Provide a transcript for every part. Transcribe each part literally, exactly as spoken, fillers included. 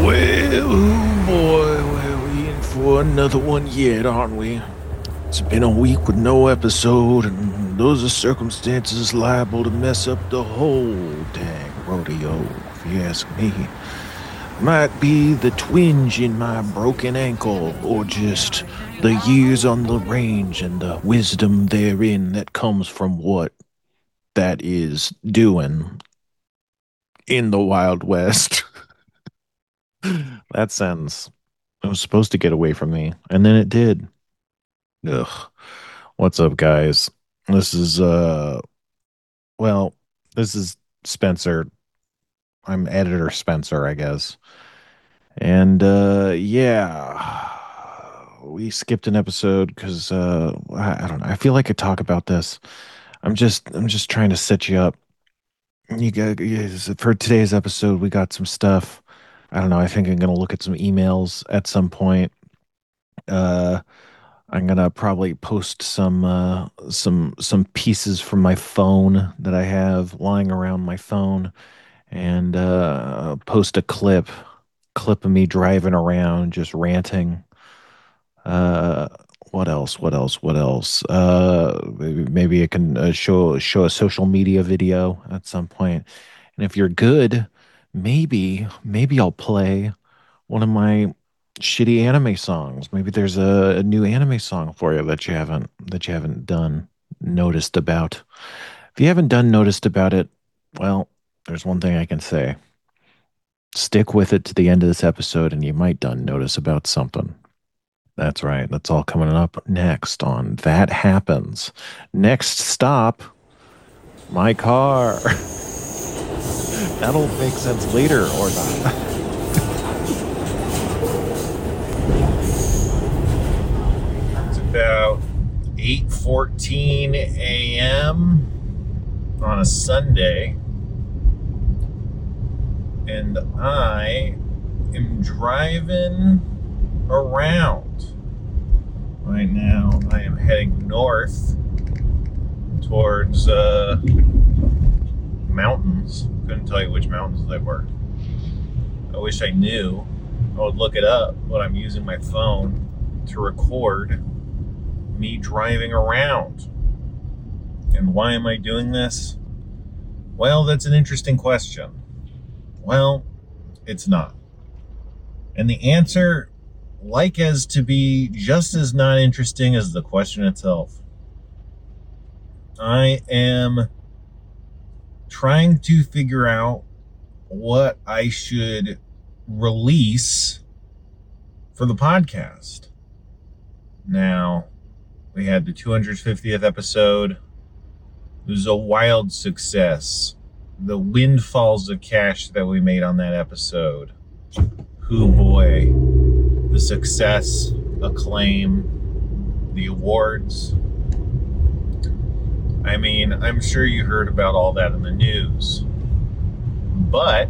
Well, oh boy, we're we in for another one yet, aren't we? It's been a week with no episode, and those are circumstances liable to mess up the whole dang rodeo, if you ask me. Might be the twinge in my broken ankle, or just the years on the range and the wisdom therein that comes from what that is doing in the Wild West. That sentence. It was supposed to get away from me, and then it did. Ugh. What's up, guys? This is, uh, well, this is Spencer. I'm editor Spencer, I guess. And, uh, yeah, we skipped an episode because, uh, I, I don't know. I feel like I talk about this. I'm just, I'm just trying to set you up. You got, yes, for today's episode, we got some stuff. I don't know. I think I'm going to look at some emails at some point. Uh, I'm gonna probably post some uh, some some pieces from my phone that I have lying around my phone, and uh, post a clip clip of me driving around just ranting. Uh, what else? What else? What else? Uh, maybe, maybe I can uh, show show a social media video at some point. And if you're good, maybe maybe I'll play one of my shitty anime songs. Maybe there's a, a new anime song for you that you haven't that you haven't done noticed about. If you haven't done noticed about it, well, there's one thing I can say. Stick with it to the end of this episode and you might done notice about something. That's right. That's all coming up next on That Happens. Next stop, my car. That'll make sense later or not. About eight fourteen a.m. on a Sunday, and I am driving around. Right now, I am heading north towards uh, mountains. Couldn't tell you which mountains they were. I wish I knew. I would look it up, but I'm using my phone to record me driving around. And why am I doing this? Well, that's an interesting question. Well, it's not. And the answer, like as to be just as not interesting as the question itself. I am trying to figure out what I should release for the podcast. Now, we had the two hundred fiftieth episode. It was a wild success. The windfalls of cash that we made on that episode. Hoo boy. The success, acclaim, the awards. I mean, I'm sure you heard about all that in the news. But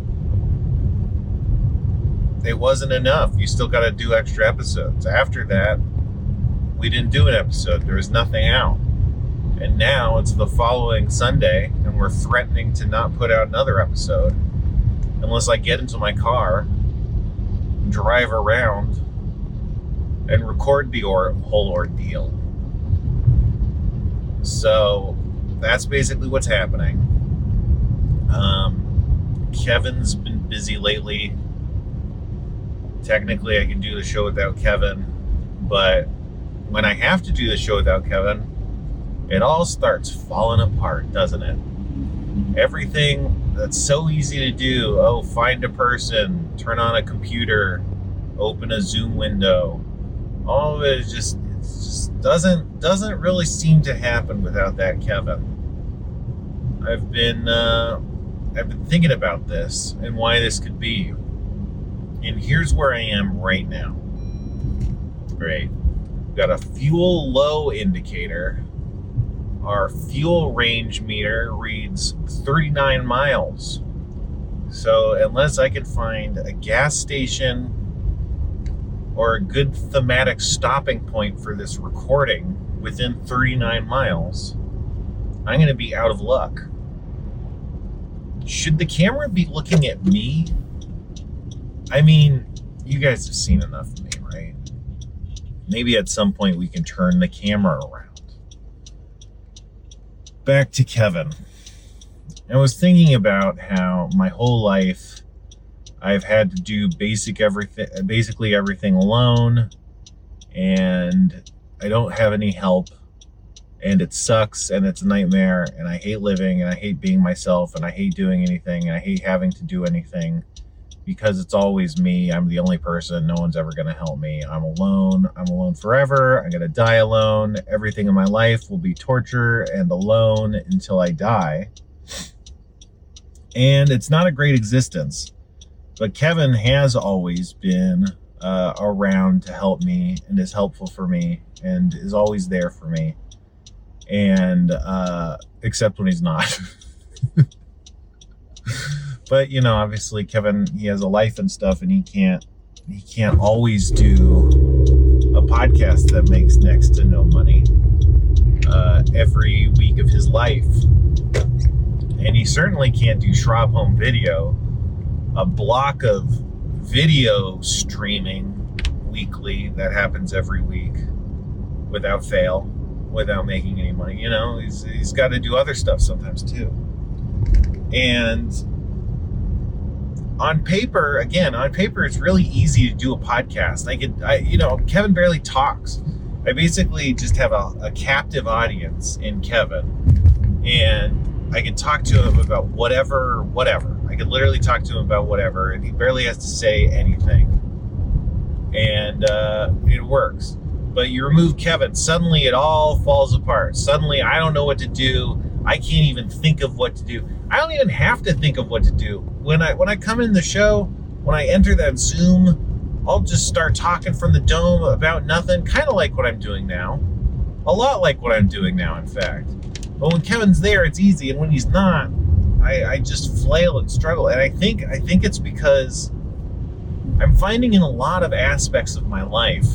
it wasn't enough. You still got to do extra episodes. After that, we didn't do an episode. There was nothing out. And now it's the following Sunday, and we're threatening to not put out another episode unless I get into my car, drive around, and record the or- whole ordeal. So that's basically what's happening. Um, Kevin's been busy lately. Technically, I can do the show without Kevin, but when I have to do the show without Kevin, it all starts falling apart, doesn't it? Everything that's so easy to do, oh, find a person, turn on a computer, open a Zoom window, all of it is just, it just doesn't doesn't really seem to happen without that Kevin. I've been uh, I've been thinking about this and why this could be. And here's where I am right now. Great. Got a fuel low indicator. Our fuel range meter reads thirty-nine miles. So unless I can find a gas station or a good thematic stopping point for this recording within thirty-nine miles, I'm going to be out of luck. Should the camera be looking at me? I mean, you guys have seen enough of me, right? Maybe at some point we can turn the camera around. Back to Kevin. I was thinking about how my whole life I've had to do basic everything, basically everything alone, and I don't have any help, and it sucks, and it's a nightmare, and I hate living, and I hate being myself, and I hate doing anything, and I hate having to do anything, because it's always me. I'm the only person. No one's ever going to help me. I'm alone. I'm alone forever. I'm going to die alone. Everything in my life will be torture and alone until I die. And it's not a great existence. But Kevin has always been uh, around to help me and is helpful for me and is always there for me. And uh, except when he's not. But, you know, obviously Kevin, he has a life and stuff, and he can't he can't always do a podcast that makes next to no money uh, every week of his life. And he certainly can't do Schraub Home Video, a block of video streaming weekly that happens every week without fail, without making any money. You know, he's he's got to do other stuff sometimes too. And on paper, again, on paper, it's really easy to do a podcast. I could, I, you know, Kevin barely talks. I basically just have a, a captive audience in Kevin, and I can talk to him about whatever, whatever. I could literally talk to him about whatever, and he barely has to say anything. And uh, it works. But you remove Kevin, suddenly it all falls apart. Suddenly I don't know what to do. I can't even think of what to do. I don't even have to think of what to do. When I when I come in the show, when I enter that Zoom, I'll just start talking from the dome about nothing, kind of like what I'm doing now. A lot like what I'm doing now, in fact. But when Kevin's there, it's easy, and when he's not, I, I just flail and struggle. And I think I think it's because I'm finding in a lot of aspects of my life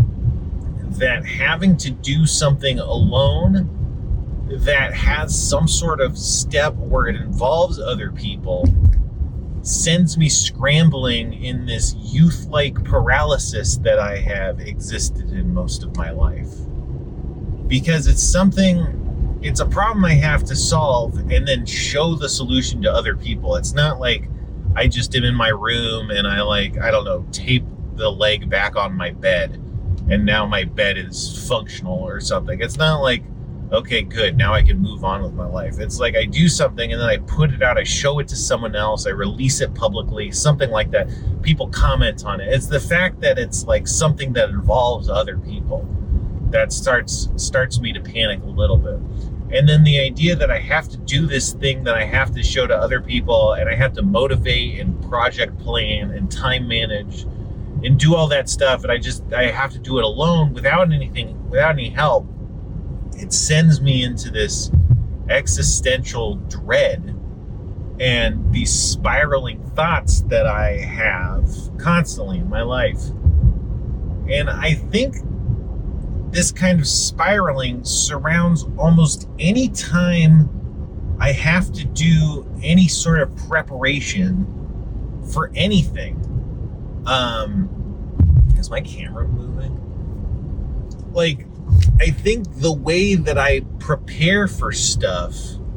that having to do something alone that has some sort of step where it involves other people sends me scrambling in this youth-like paralysis that I have existed in most of my life. Because it's something, it's a problem I have to solve and then show the solution to other people. It's not like I just am in my room and I like, I don't know, tape the leg back on my bed and now my bed is functional or something. It's not like, okay, good, now I can move on with my life. It's like I do something and then I put it out, I show it to someone else, I release it publicly, something like that. People comment on it. It's the fact that it's like something that involves other people that starts starts me to panic a little bit. And then the idea that I have to do this thing that I have to show to other people, and I have to motivate and project plan and time manage and do all that stuff, and I just I have to do it alone without anything, without any help. It sends me into this existential dread and these spiraling thoughts that I have constantly in my life. And I think this kind of spiraling surrounds almost any time I have to do any sort of preparation for anything. Um, is my camera moving? Like, I think the way that I prepare for stuff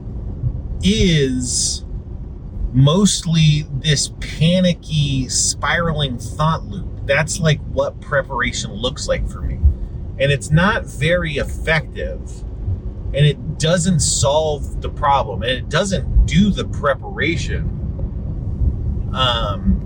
is mostly this panicky, spiraling thought loop. That's like what preparation looks like for me. And it's not very effective. And it doesn't solve the problem. And it doesn't do the preparation. Um...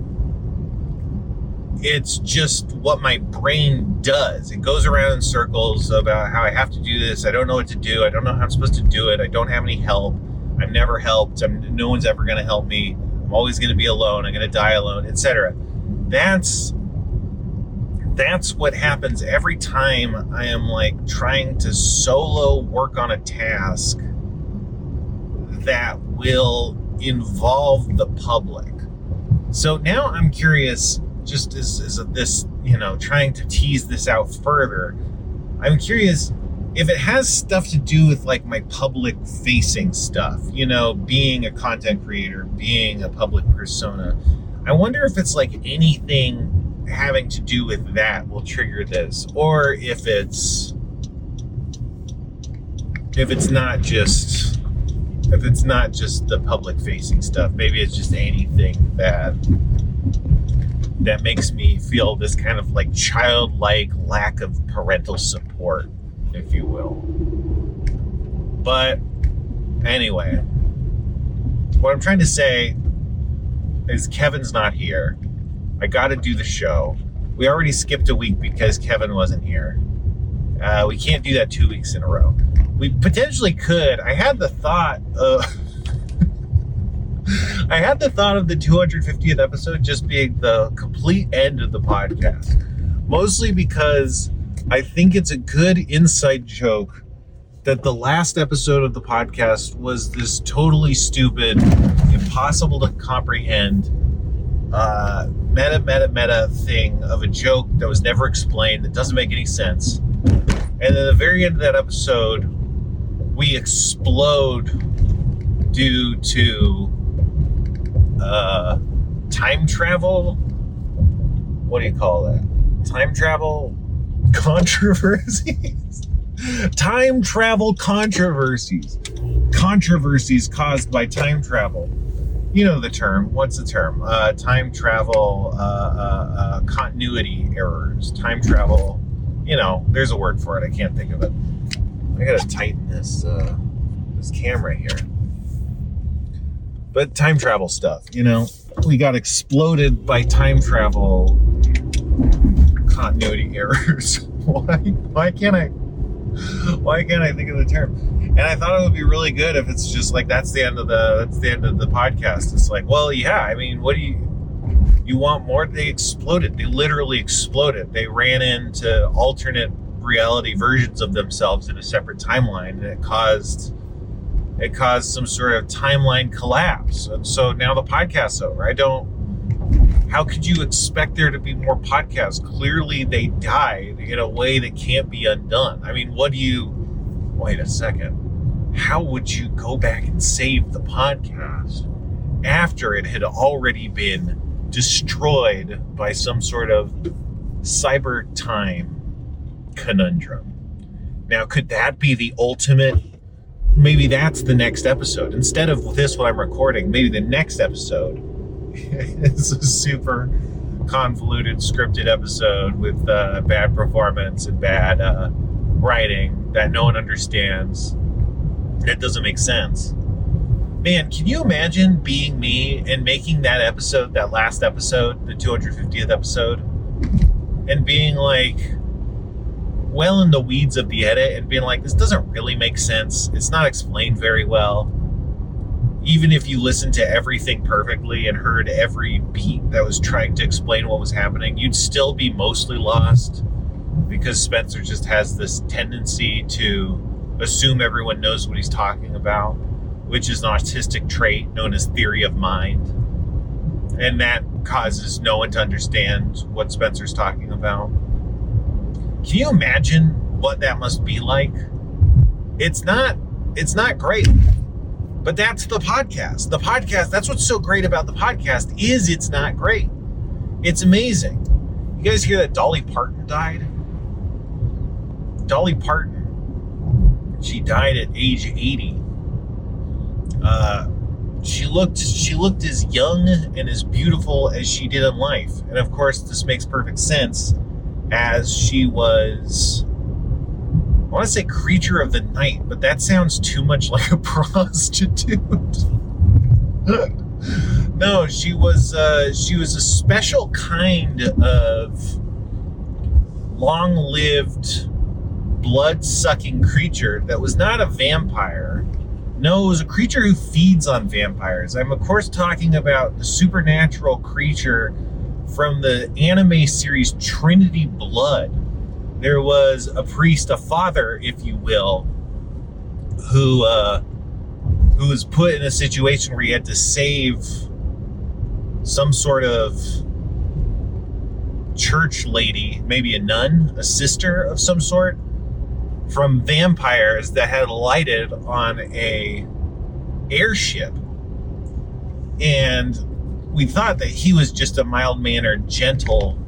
It's just what my brain does. It goes around in circles about how I have to do this. I don't know what to do. I don't know how I'm supposed to do it. I don't have any help. I'm never helped. I'm, no one's ever going to help me. I'm always going to be alone. I'm going to die alone, et cetera. That's that's what happens every time I am like trying to solo work on a task that will involve the public. So now I'm curious. Just as, as this, you know, trying to tease this out further, I'm curious if it has stuff to do with like my public facing stuff, you know, being a content creator, being a public persona. I wonder if it's like anything having to do with that will trigger this, or if it's if it's not just if it's not just the public facing stuff. Maybe it's just anything that that makes me feel this kind of like childlike lack of parental support, if you will. But anyway, what I'm trying to say is Kevin's not here. I got to do the show. We already skipped a week because Kevin wasn't here. Uh, we can't do that two weeks in a row. We potentially could. I had the thought of I had the thought of the two hundred fiftieth episode just being the complete end of the podcast. Mostly because I think it's a good inside joke that the last episode of the podcast was this totally stupid, impossible to comprehend, uh, meta, meta, meta thing of a joke that was never explained, that doesn't make any sense. And at the very end of that episode, we explode due to uh, time travel. What do you call that? Time travel controversies? Time travel controversies. Controversies caused by time travel. You know the term. What's the term? Uh, time travel uh, uh, uh, continuity errors. Time travel. You know, there's a word for it. I can't think of it. I gotta tighten this uh, this camera here. But time travel stuff, you know, we got exploded by time travel continuity errors. Why? Why can't I? Why can't I think of the term? And I thought it would be really good if it's just like that's the end of the that's the end of the podcast. It's like, well, yeah. I mean, what do you you want more? They exploded. They literally exploded. They ran into alternate reality versions of themselves in a separate timeline, and it caused it caused some sort of timeline collapse. And so now the podcast's over. I don't. How could you expect there to be more podcasts? Clearly, they died in a way that can't be undone. I mean, what do you? Wait a second. How would you go back and save the podcast after it had already been destroyed by some sort of cyber time conundrum? Now, could that be the ultimate? Maybe that's the next episode. Instead of this, what I'm recording, maybe the next episode is a super convoluted, scripted episode with uh, bad performance and bad uh, writing that no one understands. That doesn't make sense. Man, can you imagine being me and making that episode, that last episode, the two hundred fiftieth episode, and being like, well in the weeds of the edit and being like, this doesn't really make sense. It's not explained very well. Even if you listened to everything perfectly and heard every beat that was trying to explain what was happening, you'd still be mostly lost because Spencer just has this tendency to assume everyone knows what he's talking about, which is an autistic trait known as theory of mind. And that causes no one to understand what Spencer's talking about. Can you imagine what that must be like? It's not, it's not great. But that's the podcast. The podcast, that's what's so great about the podcast, is it's not great. It's amazing. You guys hear that Dolly Parton died? Dolly Parton, she died at age eighty. Uh, she looked she looked as young and as beautiful as she did in life. And of course, this makes perfect sense as she was, I want to say creature of the night, but that sounds too much like a prostitute. No, she was uh, she was a special kind of long-lived, blood-sucking creature that was not a vampire. No, it was a creature who feeds on vampires. I'm, of course, talking about the supernatural creature from the anime series Trinity Blood. There was a priest, a father, if you will, who uh, who was put in a situation where he had to save some sort of church lady, maybe a nun, a sister of some sort, from vampires that had alighted on a airship. And we thought that he was just a mild-mannered, gentle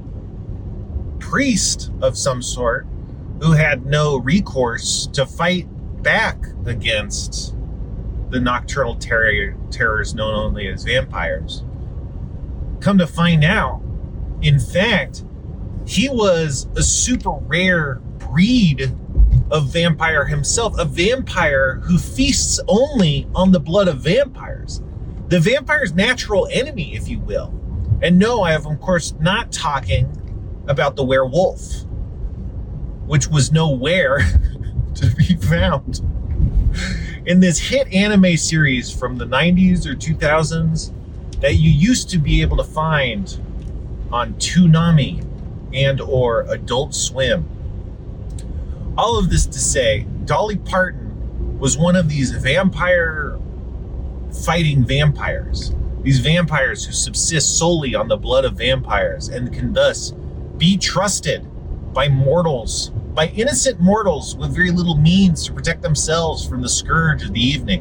priest of some sort who had no recourse to fight back against the nocturnal terror, terrors known only as vampires. Come to find out, in fact, he was a super rare breed of vampire himself, a vampire who feasts only on the blood of vampires. The vampire's natural enemy, if you will. And no, I am of course not talking about the werewolf, which was nowhere to be found. In this hit anime series from the nineties or two thousands that you used to be able to find on Toonami and or Adult Swim. All of this to say, Dolly Parton was one of these vampire fighting vampires. These vampires who subsist solely on the blood of vampires and can thus be trusted by mortals, by innocent mortals with very little means to protect themselves from the scourge of the evening.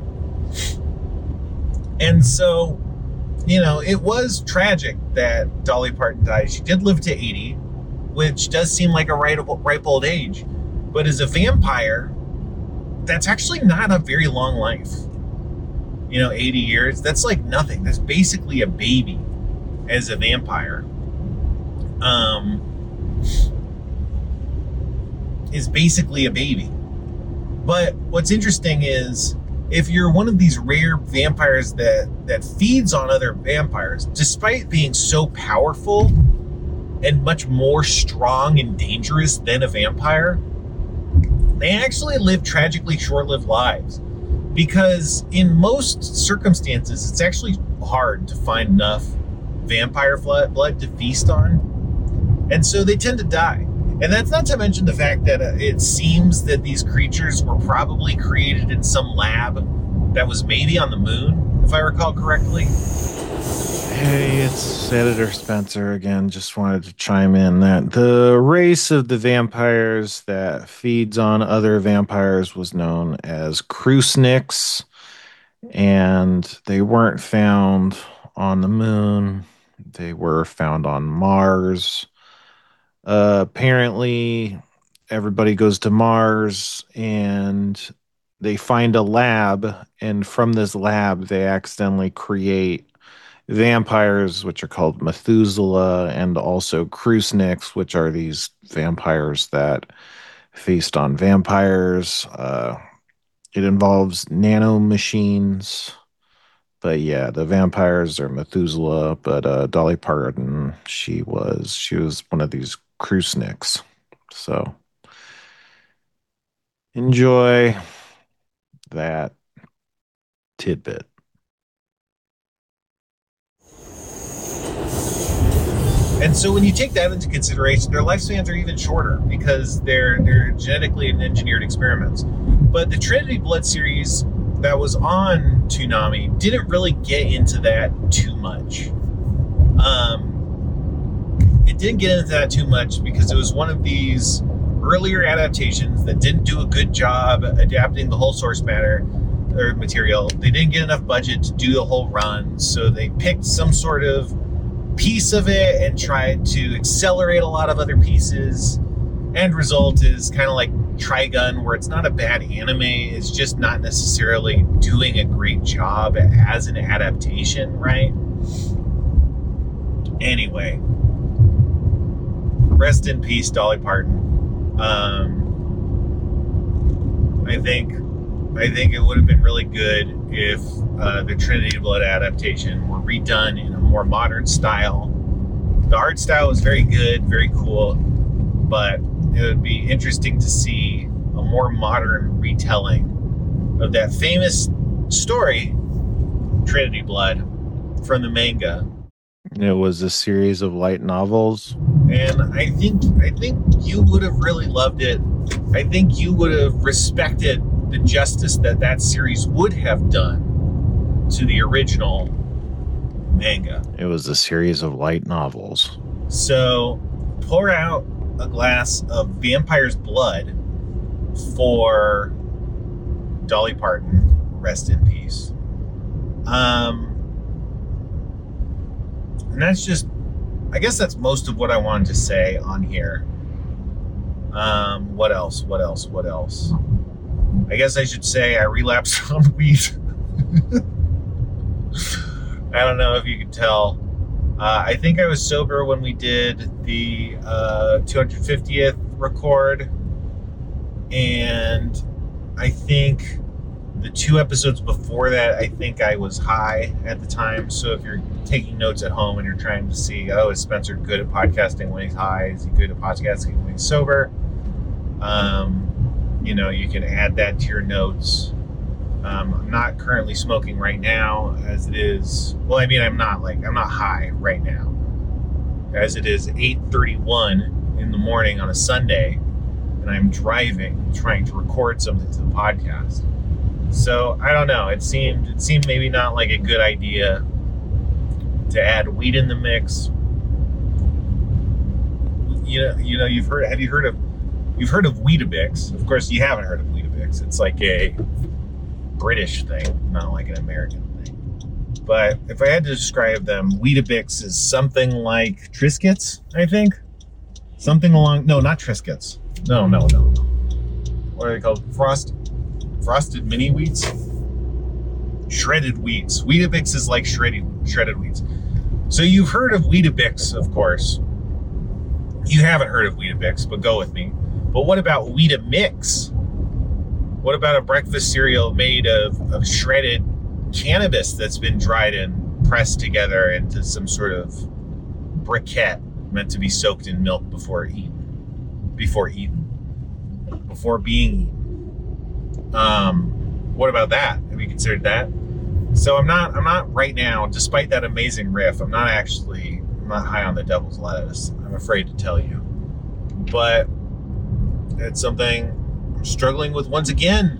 And so, you know, it was tragic that Dolly Parton died. She did live to eighty, which does seem like a ripe, ripe old age. But as a vampire, that's actually not a very long life. You know, eighty years, that's like nothing. That's basically a baby as a vampire. Um, is basically a baby. But what's interesting is if you're one of these rare vampires that, that feeds on other vampires, despite being so powerful and much more strong and dangerous than a vampire, they actually live tragically short-lived lives. Because in most circumstances, it's actually hard to find enough vampire blood to feast on. And so they tend to die. And that's not to mention the fact that uh, it seems that these creatures were probably created in some lab that was maybe on the moon, if I recall correctly. Hey, it's Editor Spencer again. Just wanted to chime in that the race of the vampires that feeds on other vampires was known as Krusniks, and they weren't found on the moon. They were found on Mars. Uh, apparently, everybody goes to Mars and they find a lab, and from this lab, they accidentally create vampires, which are called Methuselah, and also Krusniks, which are these vampires that feast on vampires. Uh, it involves nanomachines. But yeah, the vampires are Methuselah, but uh, Dolly Parton, she was she was one of these Krusniks. So enjoy that tidbit. And so when you take that into consideration, their lifespans are even shorter because they're they're genetically engineered experiments. But the Trinity Blood series that was on Toonami didn't really get into that too much. Um, it didn't get into that too much because it was one of these earlier adaptations that didn't do a good job adapting the whole source matter or material. They didn't get enough budget to do the whole run, so they picked some sort of piece of it and tried to accelerate a lot of other pieces. End result is kind of like Trigun, where it's not a bad anime, it's just not necessarily doing a great job as an adaptation, right? Anyway, rest in peace, Dolly Parton. Um, I think I think it would have been really good if uh, the Trinity Blood adaptation were redone in a more modern style. The art style was very good, very cool, but it would be interesting to see a more modern retelling of that famous story, Trinity Blood, from the manga. It was a series of light novels. And I think I think you would have really loved it. I think you would have respected the justice that that series would have done to the original manga. It was a series of light novels. So pour out a glass of vampire's blood for Dolly Parton. Rest in peace. Um, And that's just, I guess that's most of what I wanted to say on here. Um, what else? What else? What else? I guess I should say I relapsed on weed. I don't know if you can tell. Uh, I think I was sober when we did the uh, two hundred fiftieth record. And I think the two episodes before that, I think I was high at the time. So if you're taking notes at home and you're trying to see, oh, is Spencer good at podcasting when he's high? Is he good at podcasting when he's sober? Um, you know, you can add that to your notes. Um, I'm not currently smoking right now, as it is. Well, I mean, I'm not like I'm not high right now, as it is eight thirty-one in the morning on a Sunday, and I'm driving, trying to record something to the podcast. So I don't know. It seemed it seemed maybe not like a good idea to add weed in the mix. You know, you know, you've heard. Have you heard of? You've heard of Weetabix? Of course, you haven't heard of Weetabix. It's like a British thing, not like an American thing. But if I had to describe them, Weetabix is something like Triscuits, I think. Something along. No, not Triscuits. No, no, no, no. What are they called? Frost. Frosted mini wheats? Shredded wheats. Weetabix is like shredded shredded wheats. So you've heard of Weetabix, of course. You haven't heard of Weetabix, but go with me. But what about Weetamix? What about a breakfast cereal made of, of shredded cannabis that's been dried and pressed together into some sort of briquette meant to be soaked in milk before eaten? Before eaten. Before being eaten. Um, what about that? Have you considered that? So I'm not, I'm not right now, despite that amazing riff, I'm not actually, I'm not high on the devil's lettuce. I'm afraid to tell you. But it's something I'm struggling with once again.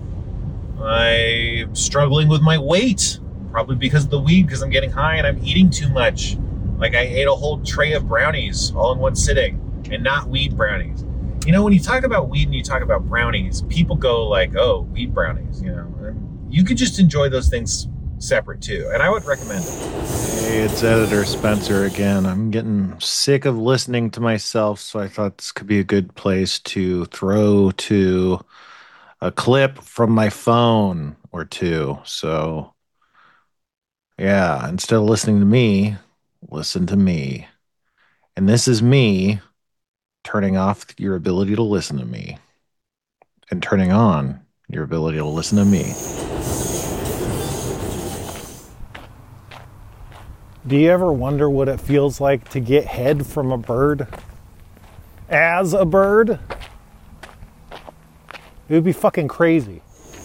I'm struggling with my weight, probably because of the weed, because I'm getting high and I'm eating too much. Like I ate a whole tray of brownies all in one sitting, and not weed brownies. You know, when you talk about weed and you talk about brownies, people go like, oh, weed brownies, you know. And you could just enjoy those things separate too, and I would recommend it. Hey, it's Editor Spencer again. I'm getting sick of listening to myself, so I thought this could be a good place to throw to a clip from my phone or two. So, yeah, instead of listening to me, listen to me. And this is me turning off your ability to listen to me and turning on your ability to listen to me. Do you ever wonder what it feels like to get head from a bird? As a bird? It would be fucking crazy.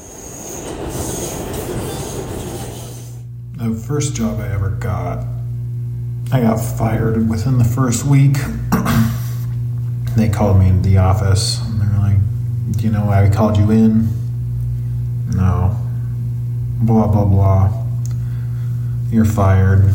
The first job I ever got, I got fired within the first week. They called me into the office and they're like, do you know why we called you in? No. Blah, blah, blah. You're fired.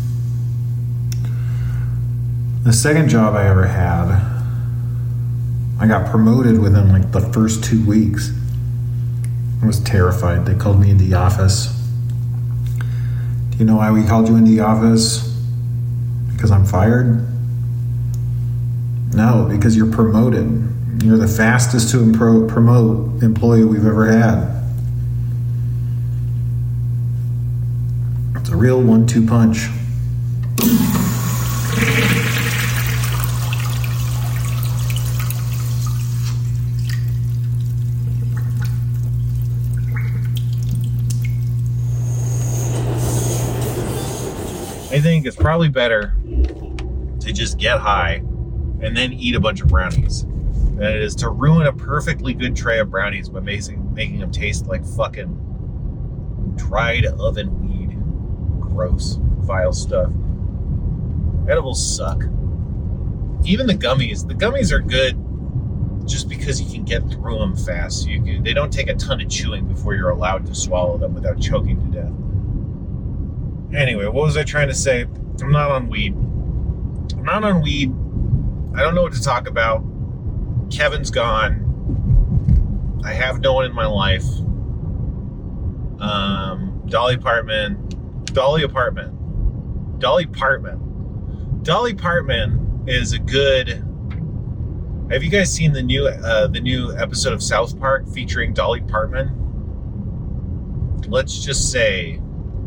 The second job I ever had, I got promoted within like the first two weeks. I was terrified. They called me into the office. Do you know why we called you into the office? Because I'm fired? No, because you're promoted. You're the fastest to impro- promote employee we've ever had. It's a real one two punch. I think it's probably better to just get high and then eat a bunch of brownies than it is to ruin a perfectly good tray of brownies by making, making them taste like fucking dried oven weed. Gross, vile stuff. Edibles suck. Even the gummies. The gummies are good just because you can get through them fast. So you can, they don't take a ton of chewing before you're allowed to swallow them without choking to death. Anyway, what was I trying to say? I'm not on weed. I'm not on weed. I don't know what to talk about. Kevin's gone. I have no one in my life. Um, Dolly apartment. Dolly apartment. Dolly Parton. Dolly Parton is a good. Have you guys seen the new uh, the new episode of South Park featuring Dolly Parton? Let's just say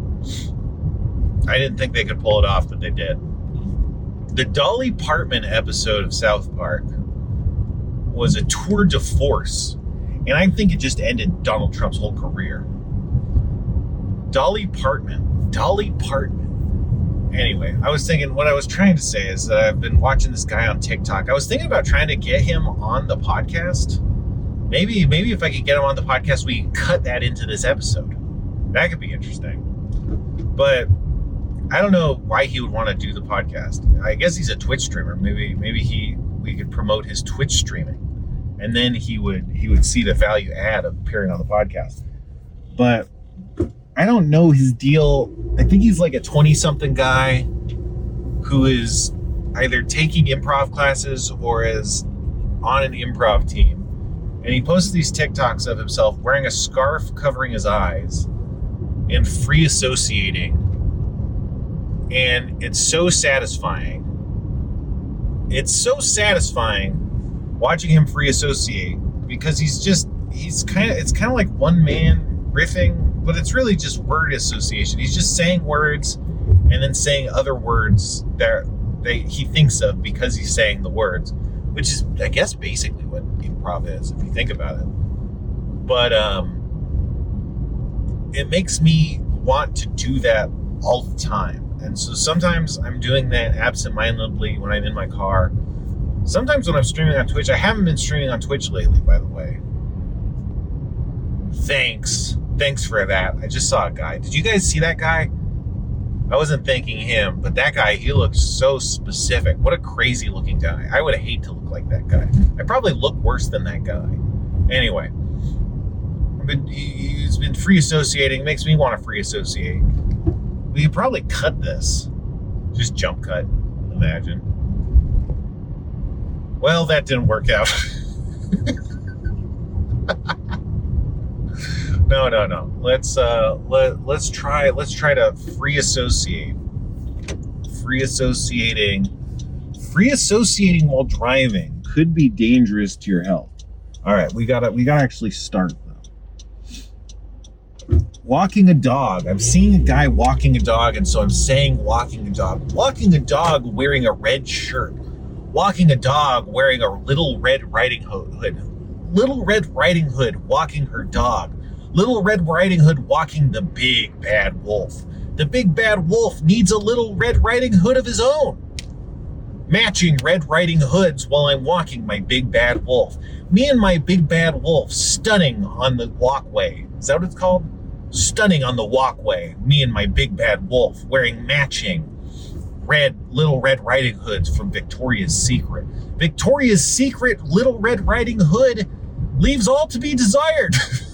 I didn't think they could pull it off, but they did. The Dolly Parton episode of South Park was a tour de force, and I think it just ended Donald Trump's whole career. Dolly Parton. Dolly Parton. Anyway, I was thinking, what I was trying to say is that I've been watching this guy on TikTok. I was thinking about trying to get him on the podcast. Maybe, maybe if I could get him on the podcast, we could cut that into this episode. That could be interesting. But I don't know why he would want to do the podcast. I guess he's a Twitch streamer. Maybe, maybe he we could promote his Twitch streaming, and then he would he would see the value add of appearing on the podcast. But I don't know his deal. I think he's like a twenty-something guy who is either taking improv classes or is on an improv team. And he posts these TikToks of himself wearing a scarf covering his eyes and free associating. And it's so satisfying. It's so satisfying watching him free associate because he's just, he's kind of, it's kind of like one man riffing, but it's really just word association. He's just saying words and then saying other words that they, he thinks of because he's saying the words, which is, I guess, basically what improv is, if you think about it. But um, it makes me want to do that all the time. And so sometimes I'm doing that absentmindedly when I'm in my car. Sometimes when I'm streaming on Twitch, I haven't been streaming on Twitch lately, by the way. Thanks. Thanks for that. I just saw a guy. Did you guys see that guy? I wasn't thanking him, but that guy, he looks so specific. What a crazy looking guy. I would hate to look like that guy. I probably look worse than that guy. Anyway, I've been, he's been free associating. Makes me want to free associate. We could probably cut this. Just jump cut, imagine. Well, that didn't work out. No, no, no. Let's uh, let let's try let's try to free associate. Free associating, free associating while driving could be dangerous to your health. All right, we gotta we gotta actually start though. Walking a dog. I'm seeing a guy walking a dog, and so I'm saying walking a dog. Walking a dog wearing a red shirt. Walking a dog wearing a Little Red Riding Hood. Little Red Riding Hood walking her dog. Little Red Riding Hood walking the big bad wolf. The big bad wolf needs a Little Red Riding Hood of his own. Matching Red Riding Hoods while I'm walking my big bad wolf. Me and my big bad wolf stunning on the walkway. Is that what it's called? Stunning on the walkway. Me and my big bad wolf wearing matching red Little Red Riding Hoods from Victoria's Secret. Victoria's Secret Little Red Riding Hood leaves all to be desired.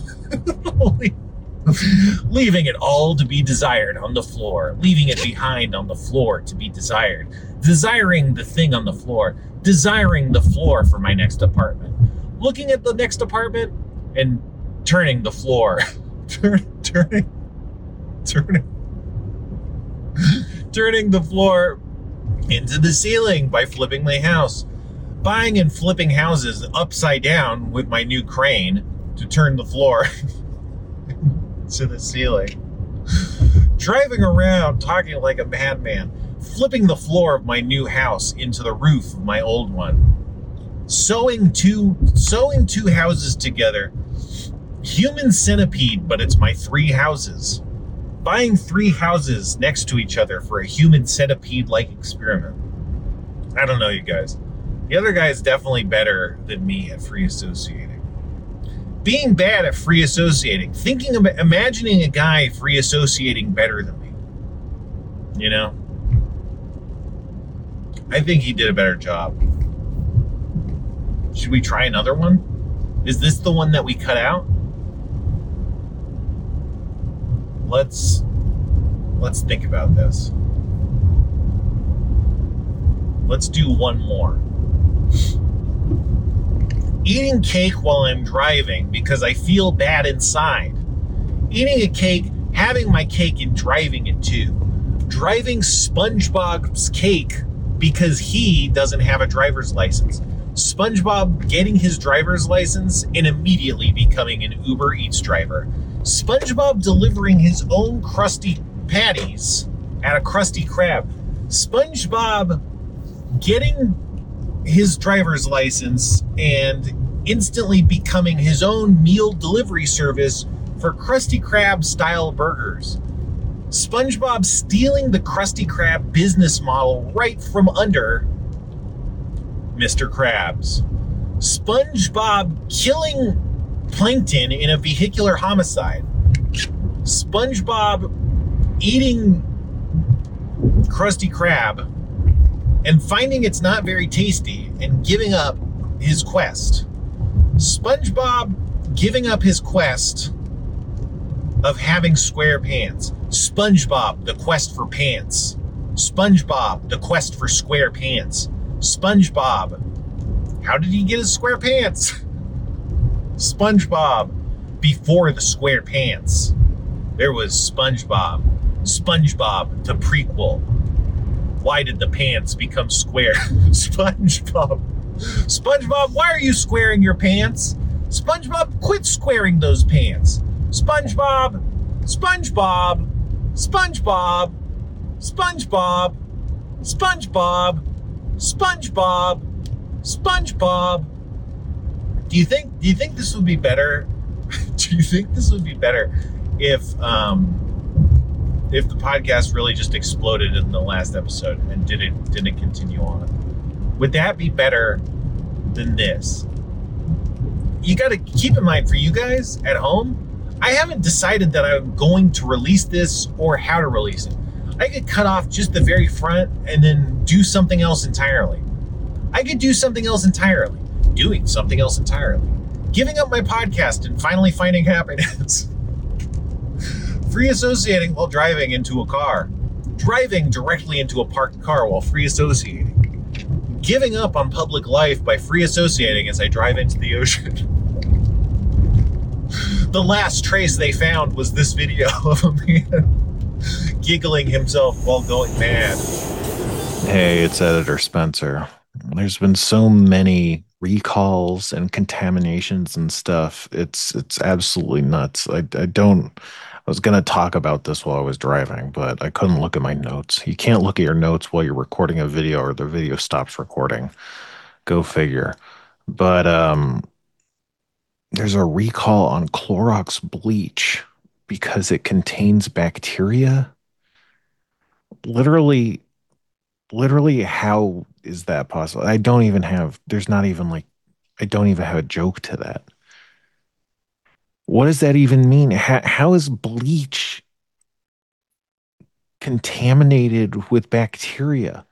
Leaving it all to be desired on the floor. Leaving it behind on the floor to be desired. Desiring the thing on the floor. Desiring the floor for my next apartment. Looking at the next apartment and turning the floor. Turn, turning. Turning. Turning the floor into the ceiling by flipping my house. Buying and flipping houses upside down with my new crane to turn the floor to the ceiling. Driving around talking like a madman. Flipping the floor of my new house into the roof of my old one. Sewing two, sewing two houses together. Human centipede, but it's my three houses. Buying three houses next to each other for a human centipede-like experiment. I don't know, you guys. The other guy is definitely better than me at free associating. Being bad at free associating. Thinking about, imagining a guy free associating better than me. You know? I think he did a better job. Should we try another one? Is this the one that we cut out? Let's let's think about this. Let's do one more. Eating cake while I'm driving because I feel bad inside. Eating a cake, having my cake and driving it too. driving SpongeBob's cake because he doesn't have a driver's license. SpongeBob getting his driver's license and immediately becoming an Uber Eats driver. SpongeBob delivering his own Krusty Patties at a Krusty Krab. SpongeBob getting his driver's license and instantly becoming his own meal delivery service for Krusty Krab style burgers. SpongeBob stealing the Krusty Krab business model right from under Mister Krabs. SpongeBob killing Plankton in a vehicular homicide. SpongeBob eating Krusty Krab and finding it's not very tasty and giving up his quest. SpongeBob giving up his quest of having square pants. SpongeBob, the quest for pants. SpongeBob, the quest for square pants. SpongeBob, how did he get his square pants? SpongeBob, before the square pants, there was SpongeBob. SpongeBob, the prequel. Why did the pants become square? SpongeBob. SpongeBob, why are you squaring your pants? SpongeBob, quit squaring those pants. SpongeBob, SpongeBob, SpongeBob, SpongeBob, SpongeBob, SpongeBob, SpongeBob. Do you think? Do you think this would be better? Do you think this would be better if um, if the podcast really just exploded in the last episode and didn't didn't continue on? Would that be better than this? You got to keep in mind, for you guys at home, I haven't decided that I'm going to release this or how to release it. I could cut off just the very front and then do something else entirely. I could do something else entirely. Doing something else entirely. Giving up my podcast and finally finding happiness. Free associating while driving into a car. Driving directly into a parked car while free associating. Giving up on public life by free associating as I drive into the ocean. The last trace they found was this video of a man giggling himself while going mad. Hey, it's Editor Spencer. There's been so many recalls and contaminations and stuff. It's it's absolutely nuts. I, I don't... I was going to talk about this while I was driving, but I couldn't look at my notes. You can't look at your notes while you're recording a video or the video stops recording. Go figure. But um, there's a recall on Clorox bleach because it contains bacteria. Literally, literally, how is that possible? I don't even have, there's not even like, I don't even have a joke to that. What does that even mean? How, how is bleach contaminated with bacteria?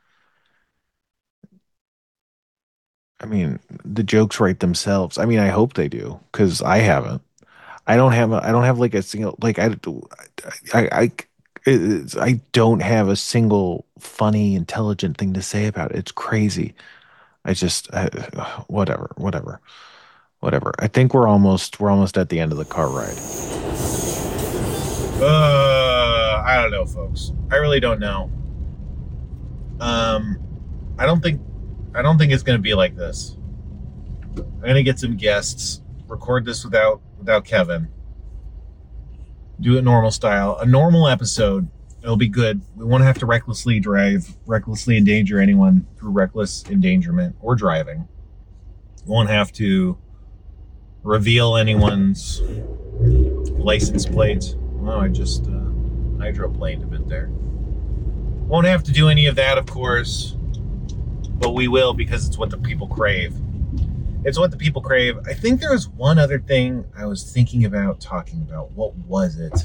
I mean, the jokes write themselves. I mean, I hope they do, because I haven't. I don't have. A, I don't have like a single. Like I, I, I, it's, I don't have a single funny, intelligent thing to say about it. It's crazy. I just, I, whatever, whatever. Whatever. I think we're almost we're almost at the end of the car ride. Uh, I don't know, folks. I really don't know. Um, I don't think I don't think it's gonna be like this. I'm gonna get some guests, record this without without Kevin, do it normal style, a normal episode. It'll be good. We won't have to recklessly drive, recklessly endanger anyone through reckless endangerment or driving. We won't have to reveal anyone's license plate. Well, I just uh, hydroplaned a bit there. Won't have to do any of that, of course, but we will, because it's what the people crave. It's what the people crave. I think there was one other thing I was thinking about talking about. What was it?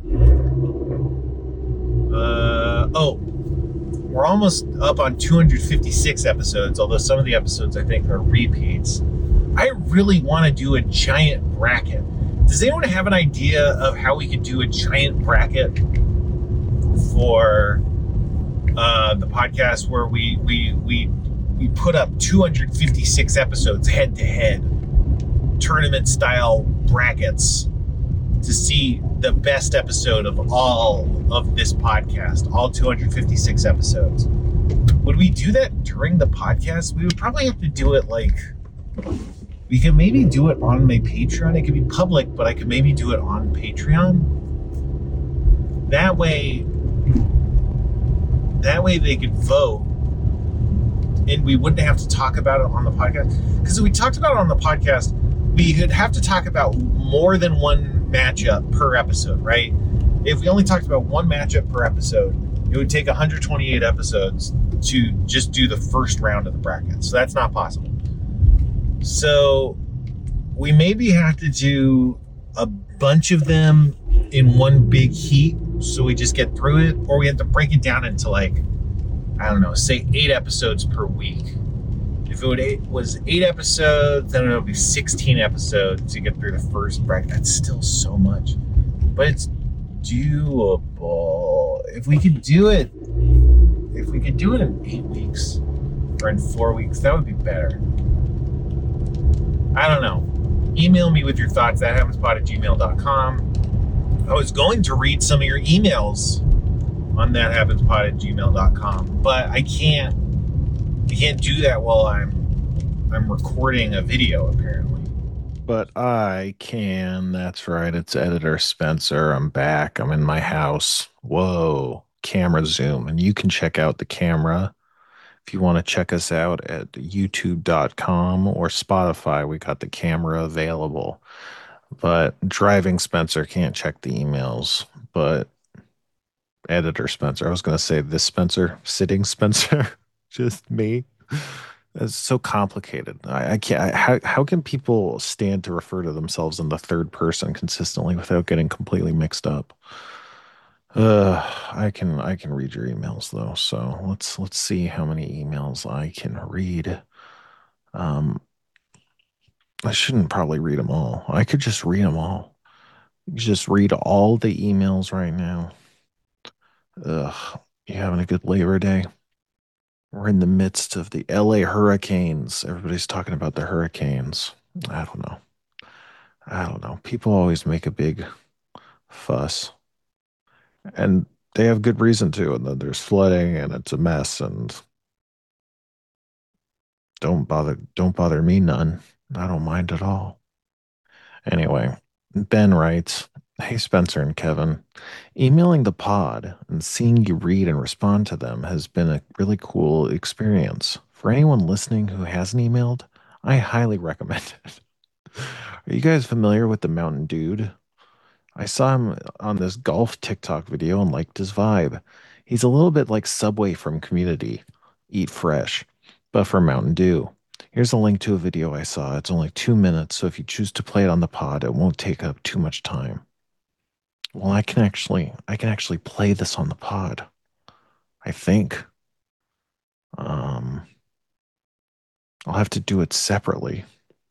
Uh, oh, we're almost up on two hundred fifty-six episodes, although some of the episodes I think are repeats. I really want to do a giant bracket. Does anyone have an idea of how we could do a giant bracket for uh, the podcast where we we we we put up two hundred fifty-six episodes head to head, tournament style brackets to see the best episode of all of this podcast, all two hundred fifty-six episodes. Would we do that during the podcast? We would probably have to do it like, we could maybe do it on my Patreon. It could be public, but I could maybe do it on Patreon. That way, that way they could vote, and we wouldn't have to talk about it on the podcast. Because if we talked about it on the podcast, we could have to talk about more than one matchup per episode, right? If we only talked about one matchup per episode, it would take one hundred twenty-eight episodes to just do the first round of the bracket. So that's not possible. So we maybe have to do a bunch of them in one big heat so we just get through it, or we have to break it down into like, I don't know, say eight episodes per week. If it would eight, was eight episodes, then it would be sixteen episodes to get through the first bracket. That's still so much, but it's doable. If we could do it, if we could do it in eight weeks or in four weeks, that would be better. I don't know. Email me with your thoughts at havenspot at gmail dot com. I was going to read some of your emails on that havenspot at gmail dot com, but I can't I can't do that while I'm I'm recording a video, apparently. But I can. That's right. It's Editor Spencer. I'm back. I'm in my house. Whoa. Camera zoom. And you can check out the camera if you want to check us out at youtube dot com or Spotify. We got the camera available. But driving Spencer can't check the emails. But Editor Spencer. I was going to say this Spencer. Sitting Spencer. Just me. It's so complicated. I, I can't. I, how how can people stand to refer to themselves in the third person consistently without getting completely mixed up? Uh, I can I can read your emails though. So let's let's see how many emails I can read. Um, I shouldn't probably read them all. I could just read them all. Just read all the emails right now. Ugh, you having a good Labor Day? We're in the midst of the L A hurricanes. Everybody's talking about the hurricanes. I don't know. I don't know. People always make a big fuss. And they have good reason to. And then there's flooding and it's a mess. And don't bother, don't bother me none. I don't mind at all. Anyway, Ben writes, "Hey, Spencer and Kevin, emailing the pod and seeing you read and respond to them has been a really cool experience. For anyone listening who hasn't emailed, I highly recommend it. Are you guys familiar with the Mountain Dude? I saw him on this golf TikTok video and liked his vibe. He's a little bit like Subway from Community, Eat Fresh, but for Mountain Dew. Here's a link to a video I saw. It's only two minutes, so if you choose to play it on the pod, it won't take up too much time." Well, I can actually, I can actually play this on the pod. I think. Um, I'll have to do it separately.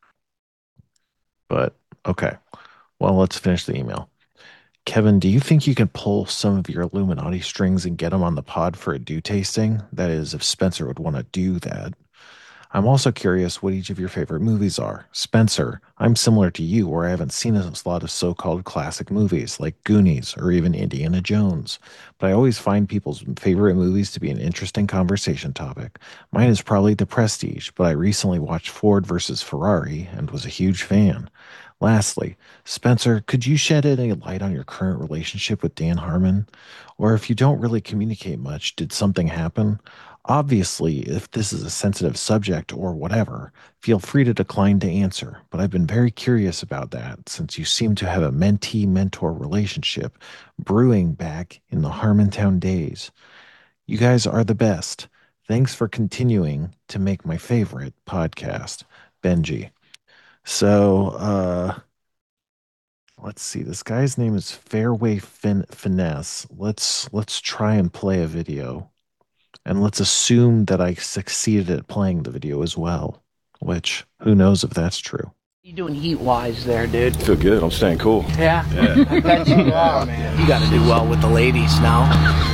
But okay. Well, let's finish the email. Kevin, do you think you can pull some of your Illuminati strings and get them on the pod for a dew tasting? That is, if Spencer would want to do that. I'm also curious what each of your favorite movies are. Spencer, I'm similar to you where I haven't seen a lot of so-called classic movies like Goonies or even Indiana Jones, but I always find people's favorite movies to be an interesting conversation topic. Mine is probably The Prestige, but I recently watched Ford versus Ferrari and was a huge fan. Lastly, Spencer, could you shed any light on your current relationship with Dan Harmon? Or if you don't really communicate much, did something happen? Obviously, if this is a sensitive subject or whatever, feel free to decline to answer, but I've been very curious about that since you seem to have a mentee-mentor relationship brewing back in the Harmontown days. You guys are the best. Thanks for continuing to make my favorite podcast, Benji. So, uh, let's see. This guy's name is Fairway fin- Finesse. Let's let's try and play a video. And let's assume that I succeeded at playing the video as well, which who knows if that's true. You doing heat-wise there, dude? Feel good. I'm staying cool. Yeah? Yeah. I bet you are, man. You gotta do well with the ladies now.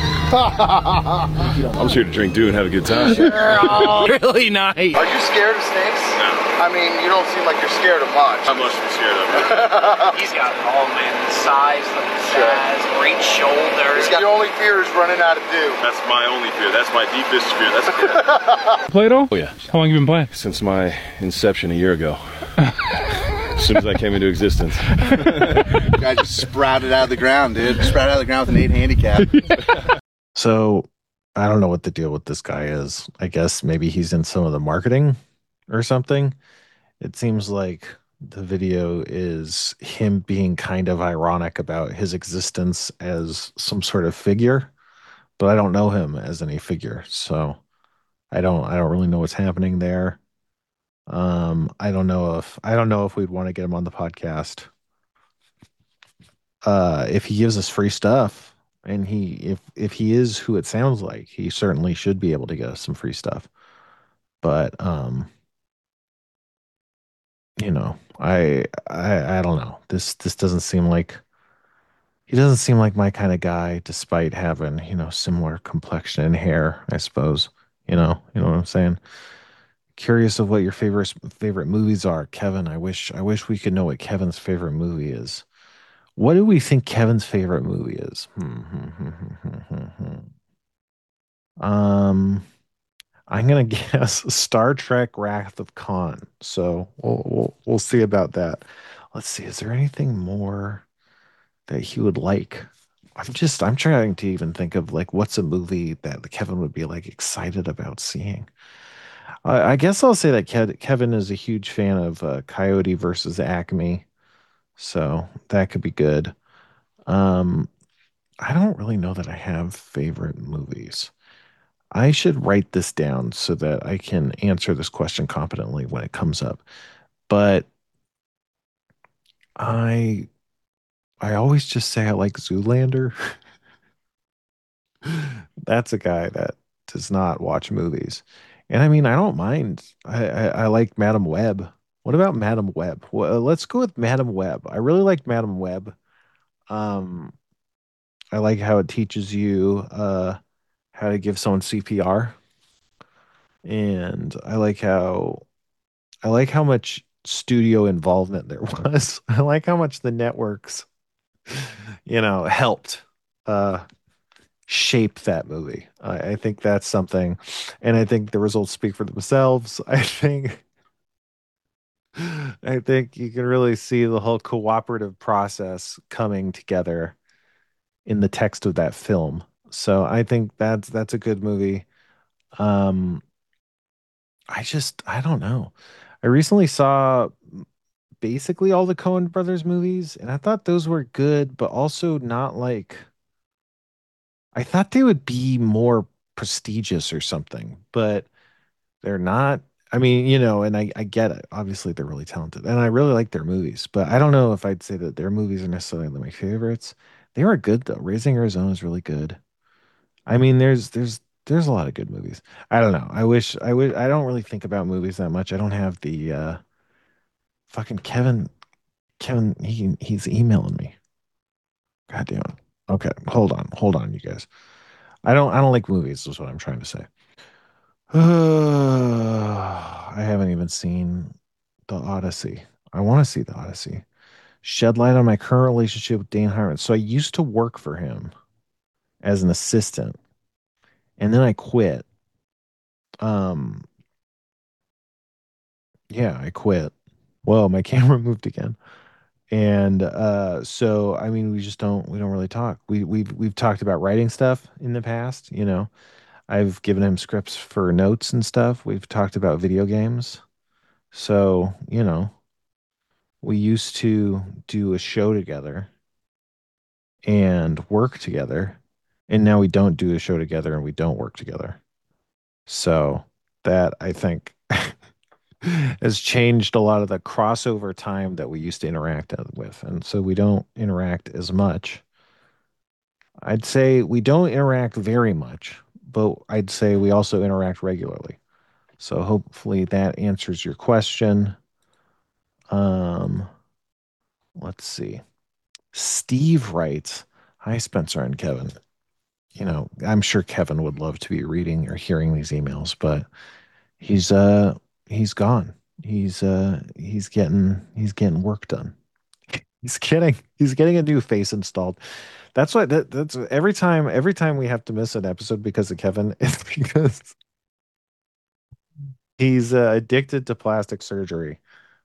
I'm just here to drink dew and have a good time. Sure. Oh, really nice. Are you scared of snakes? No. I mean, you don't seem like you're scared of much. How much are you scared of? He's got it all, man. This size, the pizzazz, great shoulders. The only fear is running out of dew. That's my only fear. That's my deepest fear. That's Play-Doh? Oh yeah. How long you been playing? Since my inception a year ago. As soon as I came into existence. Guy just sprouted out of the ground, dude. Sprouted out of the ground with an eight handicap. So I don't know what the deal with this guy is. I guess maybe he's in some of the marketing or something. It seems like the video is him being kind of ironic about his existence as some sort of figure, but I don't know him as any figure, so I don't I don't really know what's happening there. Um, I don't know if I don't know if we'd want to get him on the podcast. Uh, if he gives us free stuff, and he if if he is who it sounds like, he certainly should be able to get us some free stuff. But um, you know, I I I don't know. This this doesn't seem like he doesn't seem like my kind of guy, despite having, you know, similar complexion and hair, I suppose. You know, you know what I'm saying? Curious of what your favorite favorite movies are, Kevin. I wish I wish we could know what Kevin's favorite movie is. What do we think Kevin's favorite movie is? Hmm, hmm, hmm, hmm, hmm, hmm, hmm. Um, I'm gonna guess Star Trek Wrath of Khan. So we'll we'll we'll see about that. Let's see. Is there anything more that he would like? I'm just I'm trying to even think of like what's a movie that Kevin would be like excited about seeing. I, I guess I'll say that Kev, Kevin is a huge fan of uh, Coyote versus Acme, so that could be good. Um, I don't really know that I have favorite movies. I should write this down so that I can answer this question competently when it comes up. But I I always just say I like Zoolander. That's a guy that does not watch movies. And I mean, I don't mind. I, I, I like Madam Web. What about Madam Web? Well, let's go with Madam Web. I really like Madam Web. Um, I like how it teaches you uh, how to give someone C P R, and I like how I like how much studio involvement there was. I like how much the networks, you know, helped uh, shape that movie. I, I think that's something, and I think the results speak for themselves. I think, I think you can really see the whole cooperative process coming together in the text of that film. So I think that's that's a good movie. Um, I just I don't know. I recently saw basically all the Coen brothers movies, and I thought those were good, but also not like I thought they would be more prestigious or something, but they're not. I mean, you know, and I, I get it. Obviously, they're really talented, and I really like their movies, but I don't know if I'd say that their movies are necessarily my favorites. They were good though. Raising Arizona is really good. I mean, there's there's there's a lot of good movies. I don't know. I wish I would. I don't really think about movies that much. I don't have the uh, fucking Kevin. Kevin, he he's emailing me. God damn it. Okay, hold on, hold on, you guys. I don't I don't like movies. Is what I'm trying to say. I haven't even seen the Odyssey. I want to see the Odyssey. Shed light on my current relationship with Dane Harmon. So I used to work for him as an assistant, and then I quit. Um, yeah, I quit. Well, my camera moved again. And uh, so I mean, we just don't we don't really talk. We we've we've talked about writing stuff in the past, you know. I've given him scripts for notes and stuff. We've talked about video games. So, you know, we used to do a show together and work together. And now we don't do a show together and we don't work together. So that I think has changed a lot of the crossover time that we used to interact with. And so we don't interact as much. I'd say we don't interact very much, but I'd say we also interact regularly. So hopefully that answers your question. Um, let's see. Steve writes, "Hi, Spencer and Kevin. You know, I'm sure Kevin would love to be reading or hearing these emails, but he's uh he's gone. He's uh he's getting he's getting work done. He's kidding. He's getting a new face installed. That's why that, that's every time every time we have to miss an episode because of Kevin, it's because he's uh, addicted to plastic surgery.